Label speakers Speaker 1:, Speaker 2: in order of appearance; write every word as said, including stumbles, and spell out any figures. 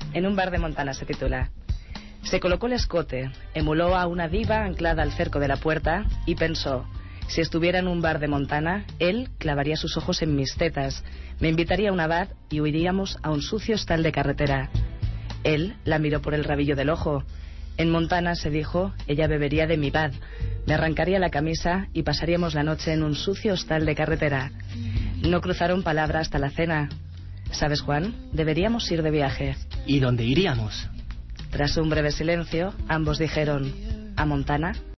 Speaker 1: En un bar de Montana se titula. Se colocó el escote, emuló a una diva anclada al cerco de la puerta y pensó, si estuviera en un bar de Montana, él clavaría sus ojos en mis tetas, me invitaría a una bar y huiríamos a un sucio hostal de carretera. Él la miró por el rabillo del ojo. En Montana, se dijo, ella bebería de mi bad, me arrancaría la camisa y pasaríamos la noche en un sucio hostal de carretera. No cruzaron palabra hasta la cena. ¿Sabes, Juan? Deberíamos ir de viaje.
Speaker 2: ¿Y dónde iríamos?
Speaker 1: Tras un breve silencio, ambos dijeron, ¿a Montana?